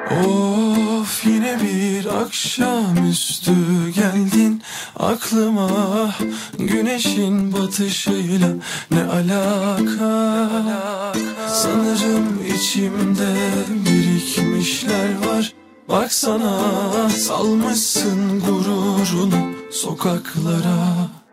Of, yine bir akşamüstü geldin aklıma. Güneşin batışıyla ne alaka? Sanırım içimde birikmişler var. Baksana, salmışsın gururunu sokaklara.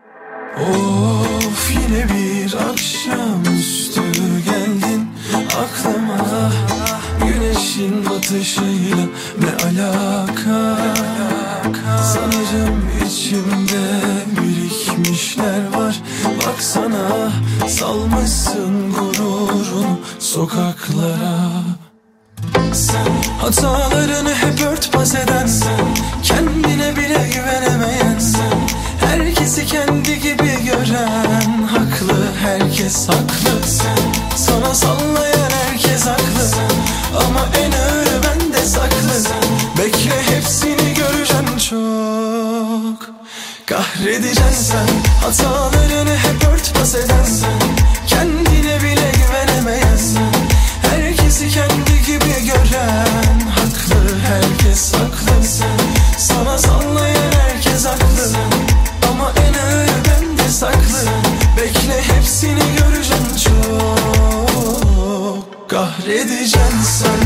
Of, yine bir akşamüstü geldin aklıma. Güneşin batışıyla ne alaka? Sanırım içimde birikmişler var. Baksana, salmışsın gururunu sokaklara. Sen hatalarını hep örtbas eden, sen kendine bile güvenemeyen, sen herkesi kendi gibi gören, haklı herkes haklı, sen sana sallayan herkes haklı, sen ama en ağırı bende saklı, sen bekle hepsini göreceksin çok. Kahredeceksin sen hatalarını hep örtbas eden, sen kendine bile güvenemeyen, sen herkesi kendi gibi gören, haklı herkes haklı, sen sana sallayan herkes haklı, ama en ağırı bende saklı, bekle hepsini göreceksin çok. Kahredeceksin sen.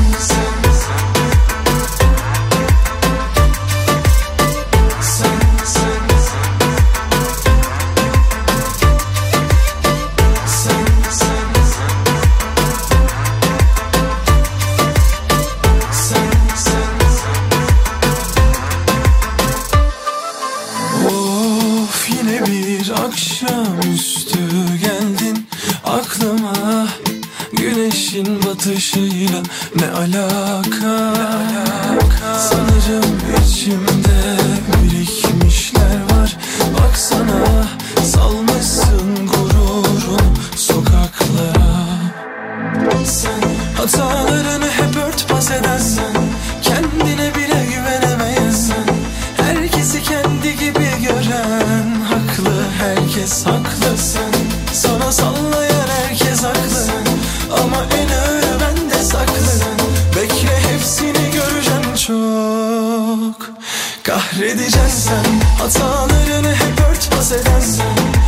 Akşamüstü geldin aklıma. Güneşin batışıyla ne alaka? Sanırım içimde birikmişler var. Baksana, salmışsın gururunu sokaklara. Sen hatalarını hep örtbas eden, sen kendine bile güvenemeyen, sen herkesi kendi gibi gören, haklı herkes haklı, sen sana sallayan herkes haklı, ama en ağırı bende saklı, bekle hepsini göreceksin çok. Kahredeceksin sen hatalarını hep örtbas eden, sen